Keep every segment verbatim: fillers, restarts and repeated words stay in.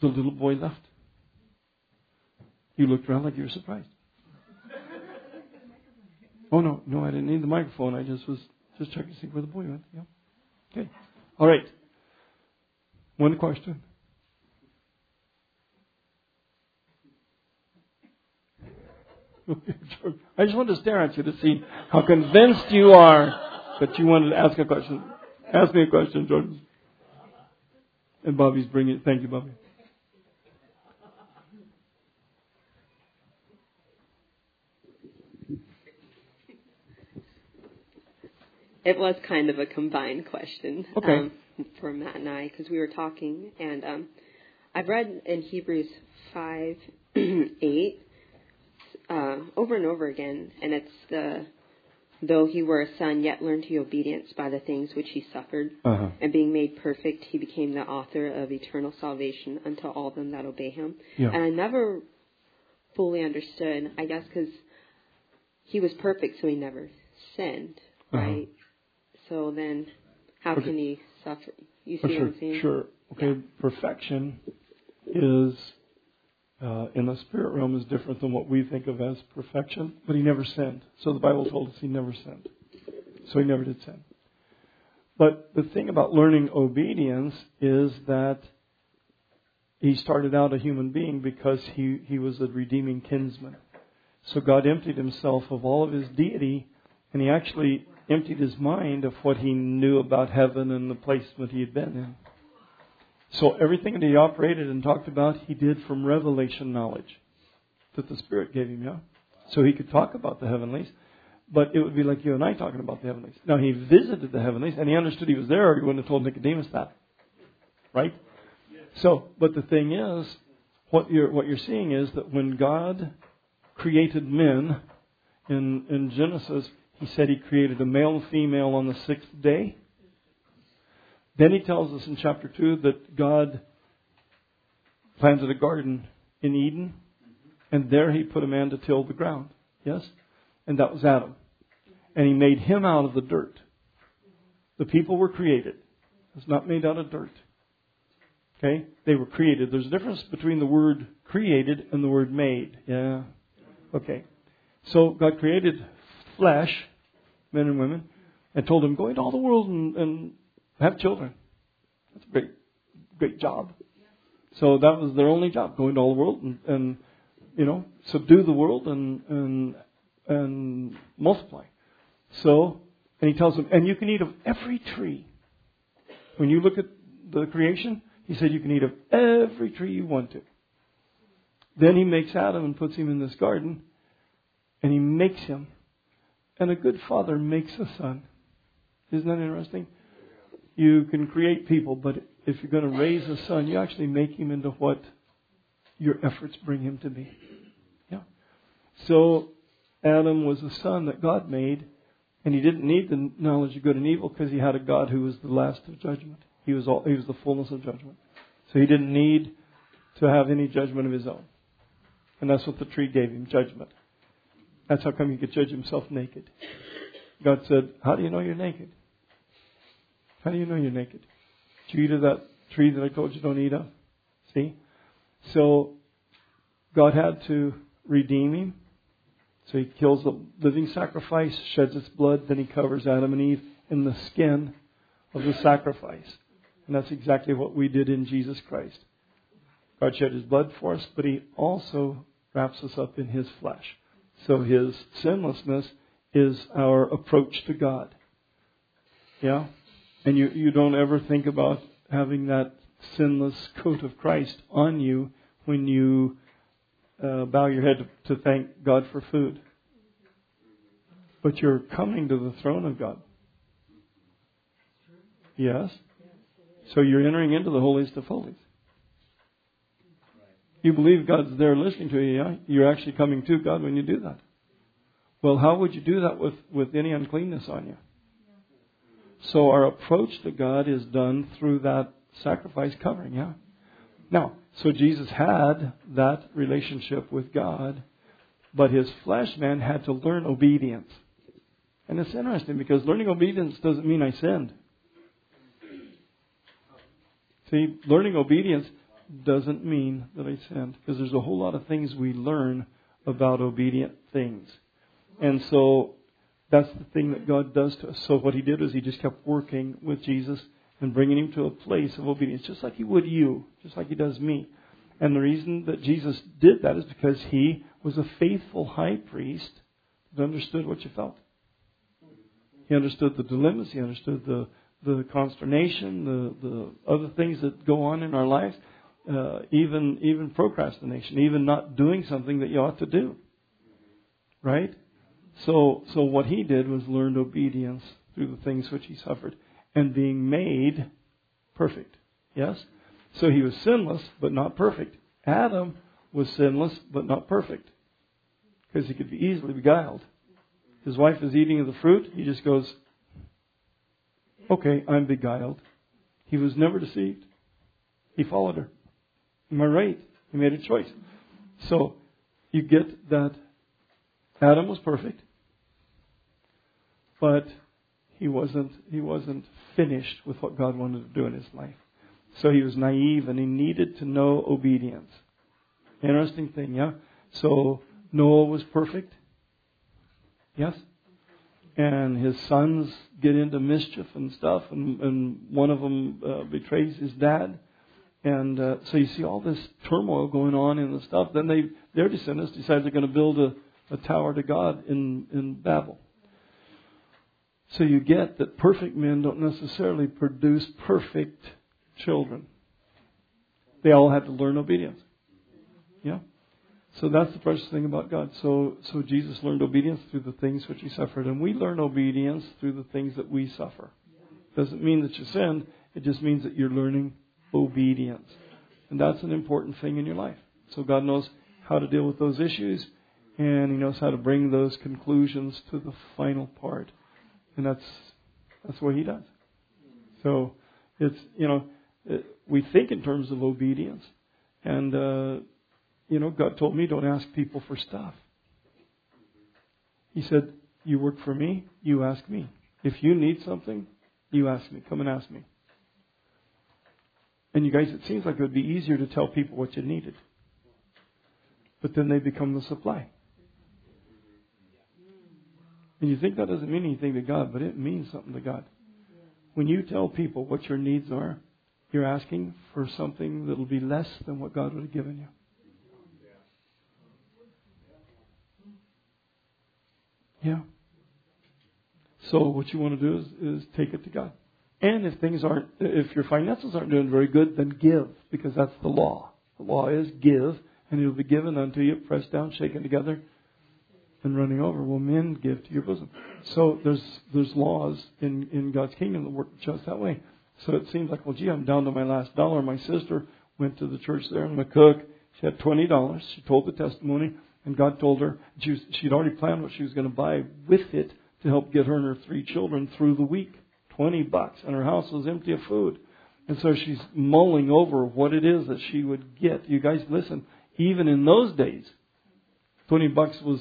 The little boy left. You looked around like you were surprised. Oh, no, no, I didn't need the microphone. I just was just checking to see where the boy went. Yeah. Okay. All right. One question. I just wanted to stare at you to see how convinced you are that you wanted to ask a question. Ask me a question, Jordan. And Bobby's bringing it. Thank you, Bobby. It was kind of a combined question okay. um, for Matt and I, because we were talking, and um, I've read in Hebrews five, eight, uh, over and over again, and it's the, though he were a son, yet learned he obedience by the things which he suffered, uh-huh. and being made perfect, he became the author of eternal salvation unto all them that obey him. Yeah. And I never fully understood, I guess, because he was perfect, so he never sinned, right? Uh-huh. So then, how okay. can he suffer? You see oh, what sure, I'm saying? Sure. Okay. Yeah. Perfection is uh, in the spirit realm is different than what we think of as perfection. But he never sinned. So the Bible told us he never sinned. So he never did sin. But the thing about learning obedience is that he started out a human being because he, he was a redeeming kinsman. So God emptied himself of all of his deity, and he actually emptied his mind of what he knew about heaven and the placement he had been in. So everything that he operated and talked about, he did from revelation knowledge that the Spirit gave him, yeah? So he could talk about the heavenlies, but it would be like you and I talking about the heavenlies. Now, he visited the heavenlies, and he understood he was there, or he wouldn't have told Nicodemus that. Right? So, but the thing is, what you're, what you're seeing is that when God created men in, in Genesis, he said he created a male and female on the sixth day. Then he tells us in chapter two that God planted a garden in Eden, and there he put a man to till the ground. Yes? And that was Adam. And he made him out of the dirt. The people were created. It's not made out of dirt. Okay? They were created. There's a difference between the word created and the word made. Yeah? Okay. So God created flesh, men and women, and told them, go into all the world and, and have children. That's a great, great job. So that was their only job, go into all the world and, and you know, subdue the world and, and, and multiply. So, and he tells them, and you can eat of every tree. When you look at the creation, he said you can eat of every tree you want to. Then he makes Adam and puts him in this garden, and he makes him. And a good father makes a son. Isn't that interesting? You can create people, but if you're going to raise a son, you actually make him into what your efforts bring him to be. Yeah. So Adam was a son that God made, and he didn't need the knowledge of good and evil because he had a God who was the last of judgment. He was all, he was the fullness of judgment. So he didn't need to have any judgment of his own. And that's what the tree gave him, judgment. That's how come he could judge himself naked. God said, how do you know you're naked? How do you know you're naked? Did you eat of that tree that I told you don't eat of? See? So God had to redeem him. So he kills the living sacrifice, sheds its blood, then he covers Adam and Eve in the skin of the sacrifice. And that's exactly what we did in Jesus Christ. God shed his blood for us, but he also wraps us up in his flesh. So his sinlessness is our approach to God. Yeah? And you, you don't ever think about having that sinless coat of Christ on you when you uh, bow your head to, to thank God for food. But you're coming to the throne of God. Yes? So you're entering into the holiest of holies. You believe God's there listening to you, yeah? You're actually coming to God when you do that. Well, how would you do that with, with any uncleanness on you? So our approach to God is done through that sacrifice covering, yeah? Now, so Jesus had that relationship with God, but his flesh man had to learn obedience. And it's interesting because learning obedience doesn't mean I sinned. See, learning obedience doesn't mean that I sinned. Because there's a whole lot of things we learn about obedient things. And so that's the thing that God does to us. So what He did was He just kept working with Jesus and bringing him to a place of obedience, just like He would you, just like He does me. And the reason that Jesus did that is because He was a faithful high priest that understood what you felt. He understood the dilemmas. He understood the, the consternation, the, the other things that go on in our lives, uh, even even procrastination, even not doing something that you ought to do. Right? So, so what He did was learned obedience through the things which He suffered and being made perfect. Yes? So He was sinless, but not perfect. Adam was sinless, but not perfect. Because he could be easily beguiled. His wife is eating of the fruit. He just goes, okay, I'm beguiled. He was never deceived. He followed her. Am I right? He made a choice. So, you get that Adam was perfect, but he wasn't, he wasn't finished with what God wanted to do in his life. So he was naive and he needed to know obedience. Interesting thing, yeah? So Noah was perfect. Yes? And his sons get into mischief and stuff, and, and one of them uh, betrays his dad. And uh, so you see all this turmoil going on in the stuff. Then they, their descendants decide they're going to build a, a tower to God in, in Babel. So you get that perfect men don't necessarily produce perfect children. They all have to learn obedience. Yeah? So that's the precious thing about God. So so Jesus learned obedience through the things which He suffered. And we learn obedience through the things that we suffer. Doesn't mean that you sinned. It just means that you're learning obedience. And that's an important thing in your life. So God knows how to deal with those issues. And He knows how to bring those conclusions to the final part. And that's that's what He does. So it's, you know, it, we think in terms of obedience. And, uh, you know, God told me don't ask people for stuff. He said, you work for me, you ask me. If you need something, you ask me. Come and ask me. And you guys, it seems like it would be easier to tell people what you needed. But then they become the supply. And you think that doesn't mean anything to God, but it means something to God. When you tell people what your needs are, you're asking for something that will be less than what God would have given you. Yeah. So what you want to do is, is take it to God. And if things aren't, if your finances aren't doing very good, then give, because that's the law. The law is give, and it will be given unto you, pressed down, shaken together, and running over. Will men give to your bosom? So there's there's laws in, in God's kingdom that work just that way. So it seems like, well, gee, I'm down to my last dollar. My sister went to the church there in McCook. She had twenty dollars. She told the testimony. And God told her she was, she'd already planned what she was going to buy with it to help get her and her three children through the week. Twenty bucks. And her house was empty of food. And so she's mulling over what it is that she would get. You guys, listen, even in those days, twenty bucks was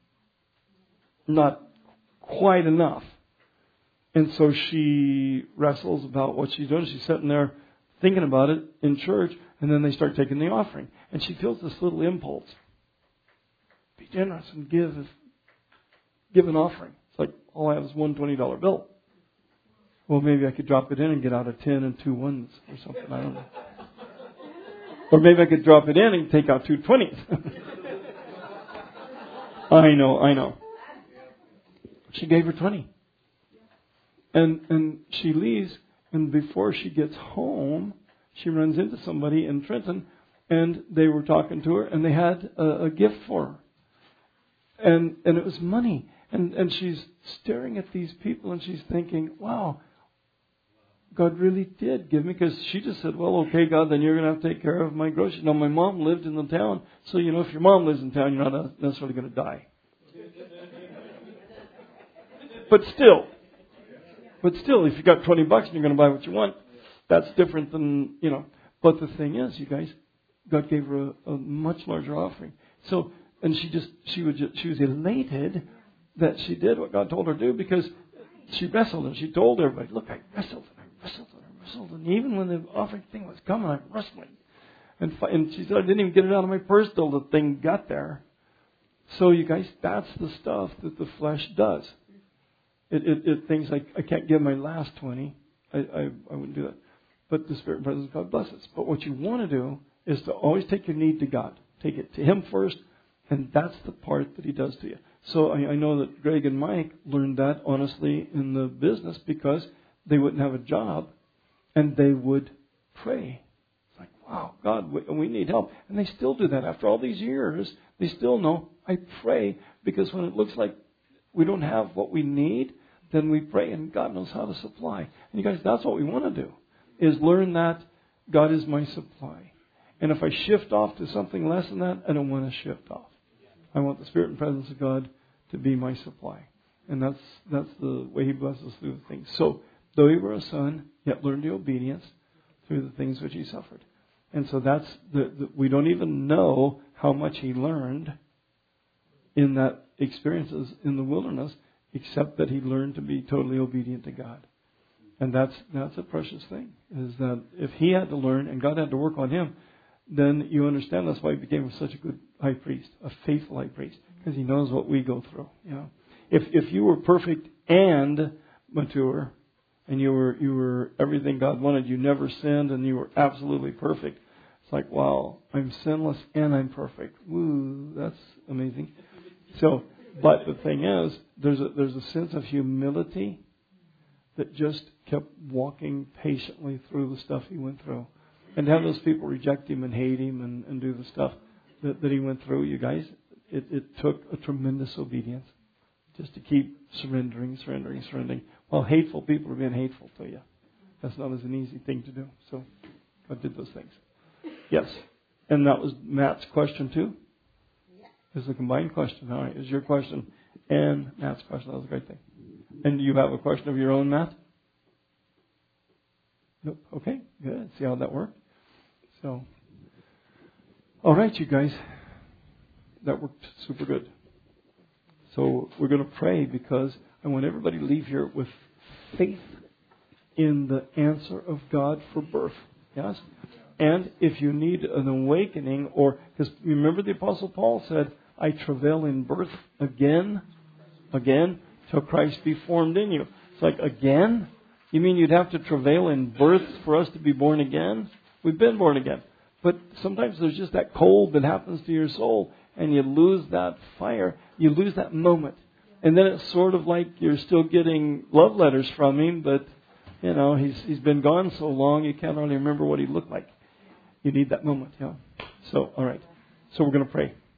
not quite enough. And so she wrestles about what she's doing. She's sitting there thinking about it in church. And then they start taking the offering. And she feels this little impulse. Be generous and give give an offering. It's like, all I have is one twenty dollar bill. Well, maybe I could drop it in and get out a ten and two ones or something. I don't know. Or maybe I could drop it in and take out two twenties. I know, I know. She gave her twenty. And and she leaves, and before she gets home, she runs into somebody in Trenton, and they were talking to her, and they had a, a gift for her. And and it was money. And and she's staring at these people and she's thinking, wow, God really did give me. Because she just said, well, okay, God, then you're going to have to take care of my groceries. Now, my mom lived in the town. So, you know, if your mom lives in town, you're not necessarily going to die. But still, but still, if you got twenty bucks and you're going to buy what you want, that's different than, you know. But the thing is, you guys, God gave her a, a much larger offering. So, and she just, she would just, she was elated that she did what God told her to do, because she wrestled and she told everybody, look, I wrestled and I wrestled and I wrestled. And even when the offering thing was coming, I'm wrestling. And, fi- and she said, I didn't even get it out of my purse till the thing got there. So you guys, that's the stuff that the flesh does. It, it, it thinks like, I can't give my last twenty. I, I, I wouldn't do that. But the Spirit and presence of God blesses. But what you want to do is to always take your need to God. Take it to Him first, and that's the part that He does to you. So I, I know that Greg and Mike learned that honestly in the business because they wouldn't have a job, and they would pray. It's like, wow, God, we, we need help. And they still do that. After all these years, they still know, I pray, because when it looks like we don't have what we need, then we pray, and God knows how to supply. And you guys, that's what we want to do, is learn that God is my supply. And if I shift off to something less than that, I don't want to shift off. I want the Spirit and presence of God to be my supply. And that's that's the way He blesses through the things. So, though He were a son, yet learned the obedience through the things which He suffered. And so that's, the, the we don't even know how much He learned in that experiences in the wilderness, except that He learned to be totally obedient to God. And that's that's a precious thing, is that if He had to learn and God had to work on Him, then you understand that's why He became such a good high priest, a faithful high priest, because He knows what we go through. You know, if if you were perfect and mature, and you were you were everything God wanted, you never sinned, and you were absolutely perfect, it's like, wow, I'm sinless and I'm perfect. Woo, that's amazing. So, but the thing is, there's a there's a sense of humility that just kept walking patiently through the stuff He went through. And to have those people reject Him and hate Him and, and do the stuff that, that He went through, you guys, it, it took a tremendous obedience just to keep surrendering, surrendering, surrendering. While hateful people are being hateful to you. That's not as an easy thing to do. So God did those things. Yes. And that was Matt's question too? It's a combined question. All right. Is your question and Matt's question. That was a great thing. And you have a question of your own, Matt? Nope. Okay. Good. See how that worked? So, all right, you guys. That worked super good. So we're going to pray because I want everybody to leave here with faith in the answer of God for birth. Yes? And if you need an awakening, or, because remember the Apostle Paul said, I travail in birth again, again, till Christ be formed in you. It's like, again? You mean you'd have to travail in birth for us to be born again? We've been born again. But sometimes there's just that cold that happens to your soul, and you lose that fire. You lose that moment. And then it's sort of like you're still getting love letters from Him, but, you know, he's he's been gone so long, you can't really remember what He looked like. You need that moment, yeah. So, all right. So we're going to pray.